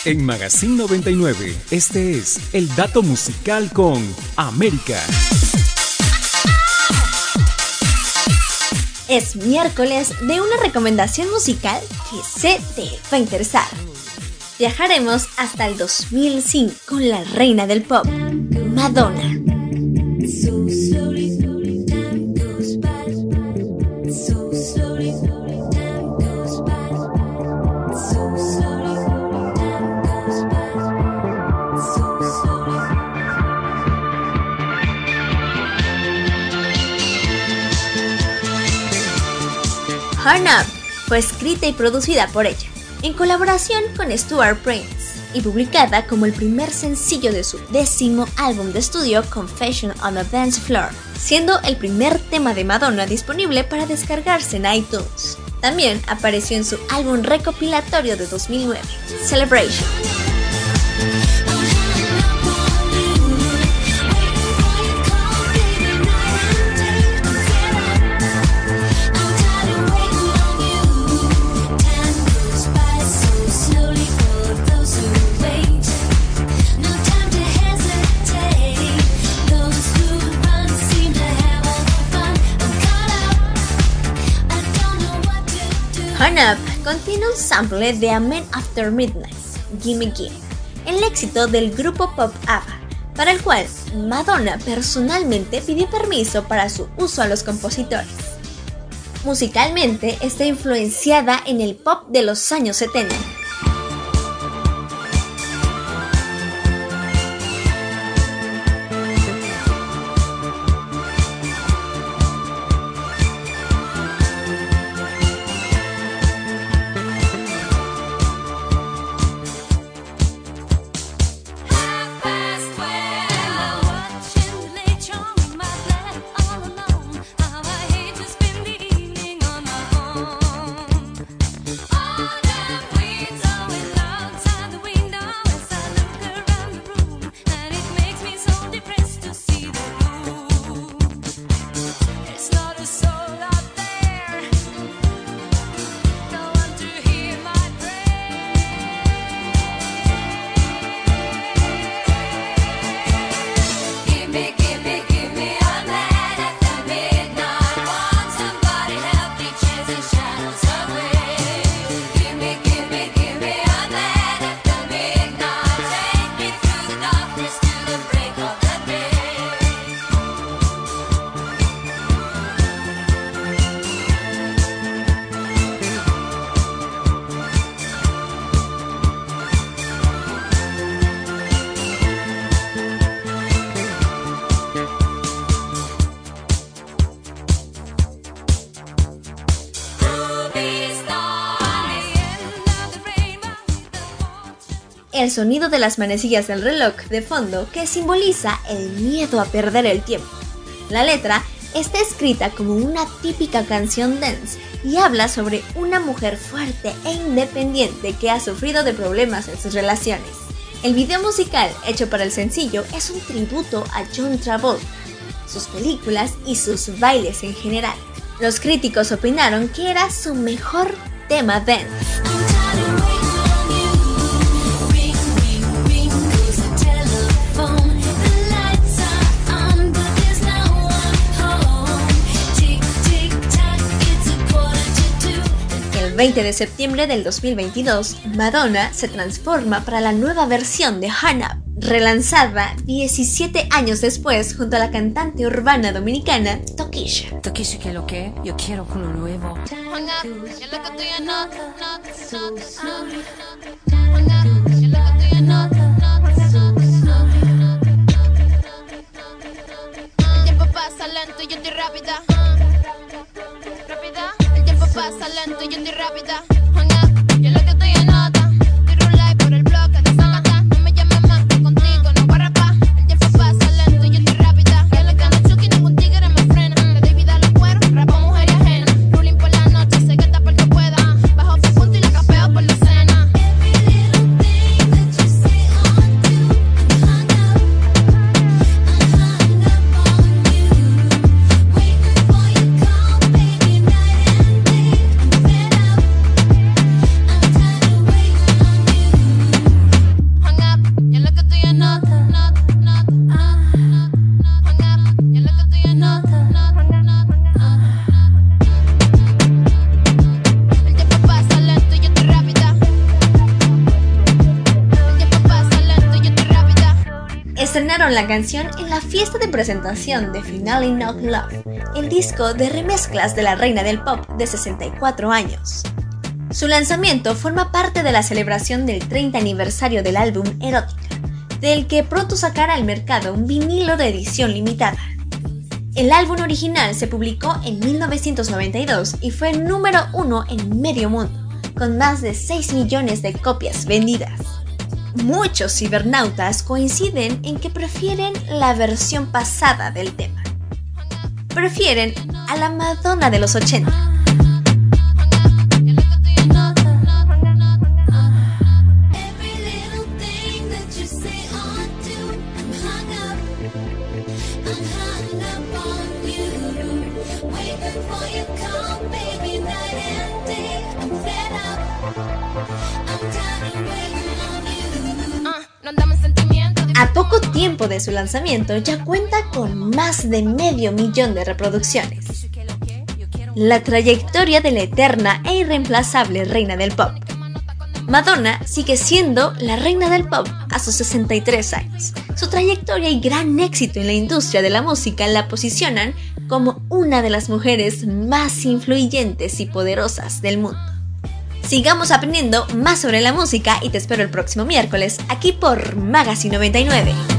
En Magazine 99, este es el dato musical con América. Es miércoles de una recomendación musical que sé te va a interesar. Viajaremos hasta el 2005 con la reina del pop, Madonna. Turn Up fue escrita y producida por ella, en colaboración con Stuart Prince, y publicada como el primer sencillo de su 10º álbum de estudio Confession on a Dance Floor, siendo el primer tema de Madonna disponible para descargarse en iTunes. También apareció en su álbum recopilatorio de 2009, Celebration. Turn Up contiene un sample de A Man After Midnight, Gimme Gimme, el éxito del grupo pop ABBA, para el cual Madonna personalmente pidió permiso para su uso a los compositores. Musicalmente está influenciada en el pop de los años 70. El sonido de las manecillas del reloj de fondo que simboliza el miedo a perder el tiempo. La letra está escrita como una típica canción dance y habla sobre una mujer fuerte e independiente que ha sufrido de problemas en sus relaciones. El video musical hecho para el sencillo es un tributo a John Travolta, sus películas y sus bailes en general. Los críticos opinaron que era su mejor tema dance. El 20 de septiembre del 2022, Madonna se transforma para la nueva versión de Turn Up, relanzada 17 años después junto a la cantante urbana dominicana Tokischa. Tokischa, ¿qué es lo que? Yo quiero con lo nuevo. El tiempo pasa lento y yo estoy rápida. El tiempo pasa lento y yo estoy rápida. Yo lo que estoy en nota. Estoy rulay por el bloque de Zacatá. No me llames más que contigo no voy a rapar. El tiempo pasa lento y yo estoy rápida. Yo lo que ando chuki, ningún tigre me frena. Le doy vida a los cueros, rapo mujer y ajena. Ruling por la noche, sé que está por que pueda. Bajo su punto y la capeo por la cena. estrenaron la canción en la fiesta de presentación de Finally Not Love, el disco de remezclas de la reina del pop de 64 años. Su lanzamiento forma parte de la celebración del 30 aniversario del álbum Erótica, del que pronto sacará al mercado un vinilo de edición limitada. El álbum original se publicó en 1992 y fue número 1 en medio mundo, con más de 6 millones de copias vendidas. Muchos cibernautas coinciden en que prefieren la versión pasada del tema. Prefieren a la Madonna de los 80. A poco tiempo de su lanzamiento ya cuenta con más de 500,000 de reproducciones. La trayectoria de la eterna e irreemplazable reina del pop. Madonna sigue siendo la reina del pop a sus 63 años. Su trayectoria y gran éxito en la industria de la música la posicionan como una de las mujeres más influyentes y poderosas del mundo. Sigamos aprendiendo más sobre la música y te espero el próximo miércoles aquí por Magazine 99.